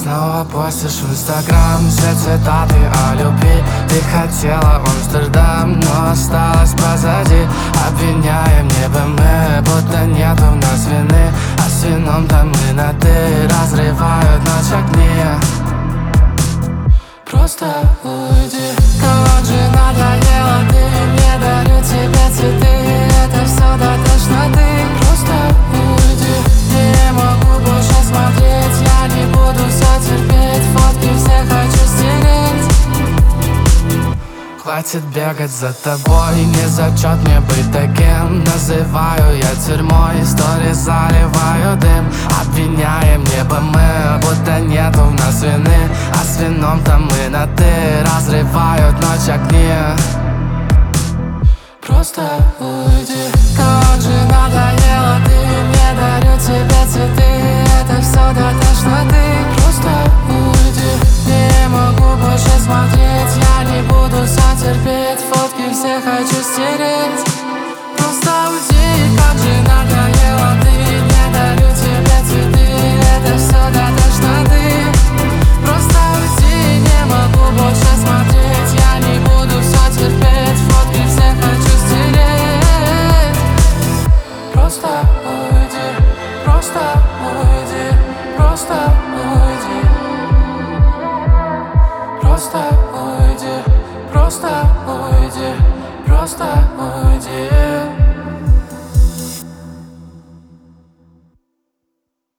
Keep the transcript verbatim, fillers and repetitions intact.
снова постишь в инстаграм все цитаты о любви. Ты хотела в Амстердам, но осталась позади. Обвиняем небо мы, будто нету в нас вины. А с вином там мы на ты, разрывают ночь огни. Просто уйди. Кого же надоело, ты не дарю тебе цветы. Это все до тошноты. Просто уйди. Не могу больше смотреть, я не буду все терпеть. Фотки все хочу стереть. Хватит бегать за тобой, не зачет мне быть таким. Называю я тюрьмой, истории заливаю дым. Обвиняем небо мы, будто нету в нас вины. А с вином там мы на ты, разрывают ночь огни. Просто уйди. Кого же надоело, ты не дарю тебе цветы. Это все до тошноты. Просто уйди. Не могу больше смотреть, я не буду все терпеть. Фотки все хочу стереть. Просто уйди. Как же надоело, ты не дарю тебе цветы. Это все до тошноты. Просто уйди. Не могу больше смотреть, я не буду все терпеть. Фотки все хочу стереть. Просто уйди. Просто уйди. Просто уйди. Просто уйди. Просто уйди. Просто уйди.